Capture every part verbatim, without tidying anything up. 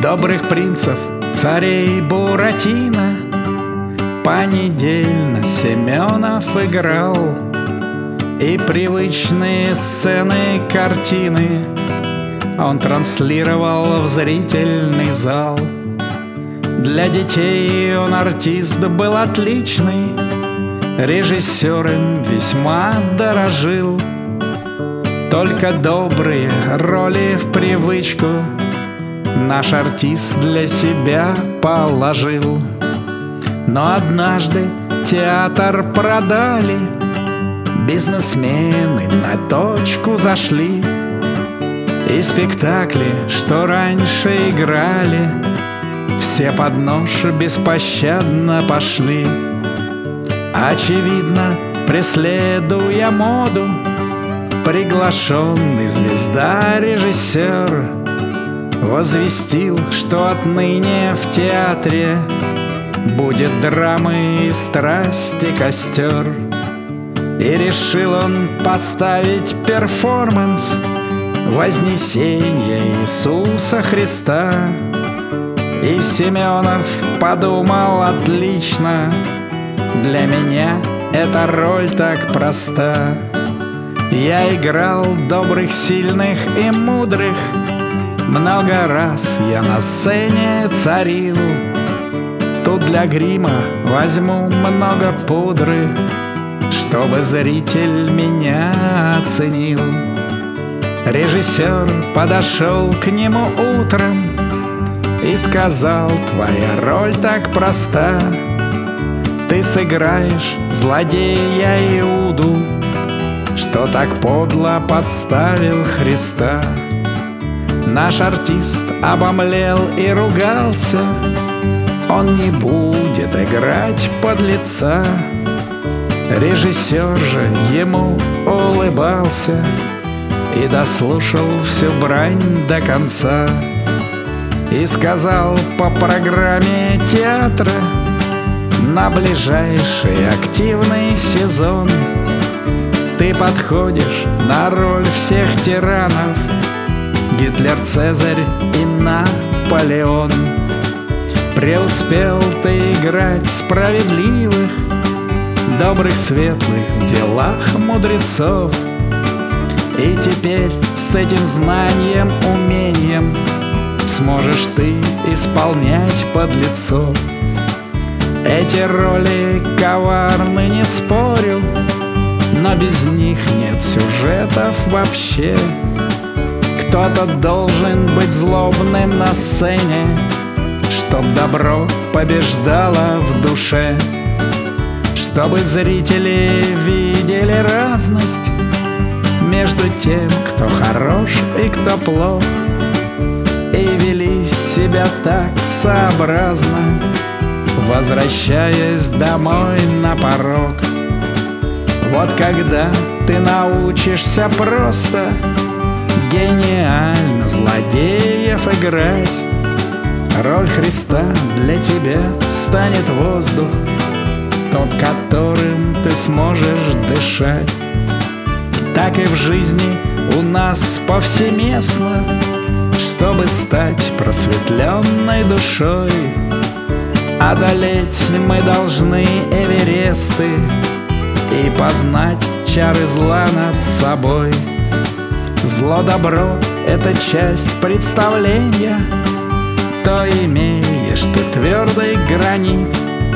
добрых принцев, царей Буратино. Понедельно Семенов играл, и привычные сцены, картины он транслировал в зрительный зал. Для детей он артист был отличный, режиссер им весьма дорожил. Только добрые роли в привычку наш артист для себя положил. Но однажды театр продали, бизнесмены на точку зашли, и спектакли, что раньше играли, все под нож беспощадно пошли. Очевидно, преследуя моду, приглашенный звезда-режиссер возвестил, что отныне в театре будет драмы и страсти костер. И решил он поставить перформанс вознесения Иисуса Христа. И Семенов подумал: отлично, для меня эта роль так проста. Я играл добрых, сильных и мудрых, много раз я на сцене царил. Тут для грима возьму много пудры, чтобы зритель меня оценил. Режиссер подошел к нему утром и сказал: твоя роль так проста, ты сыграешь злодея Иуду, что так подло подставил Христа. Наш артист обомлел и ругался, он не будет играть подлеца. Режиссер же ему улыбался и дослушал всю брань до конца. И сказал по программе театра: на ближайший активный сезон ты подходишь на роль всех тиранов, Гитлер, Цезарь и Наполеон. Преуспел ты играть справедливых, добрых, светлых в делах мудрецов. И теперь с этим знанием, умением сможешь ты исполнять подлецов. Эти роли коварны, не спорю, но без них нет сюжетов вообще. Кто-то должен быть злобным на сцене, чтоб добро побеждало в душе, чтобы зрители видели разность между тем, кто хорош и кто плох, и вели себя так сообразно, возвращаясь домой на порог. Вот когда ты научишься просто гениально злодеев играть, роль Христа для тебя станет воздух, тот, которым ты сможешь дышать. Так и в жизни у нас повсеместно, чтобы стать просветленной душой, одолеть мы должны Эвересты и познать чары зла над собой. Зло-добро — это часть представления, то имеешь ты твердый гранит,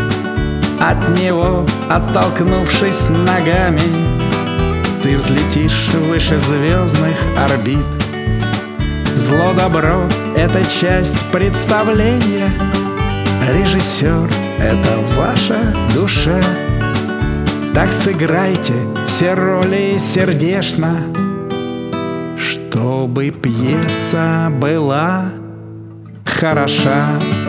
от него, оттолкнувшись ногами, ты взлетишь выше звездных орбит. Зло-добро — это часть представления, режиссер — это ваша душа. Так сыграйте все роли сердечно, чтобы пьеса была хороша.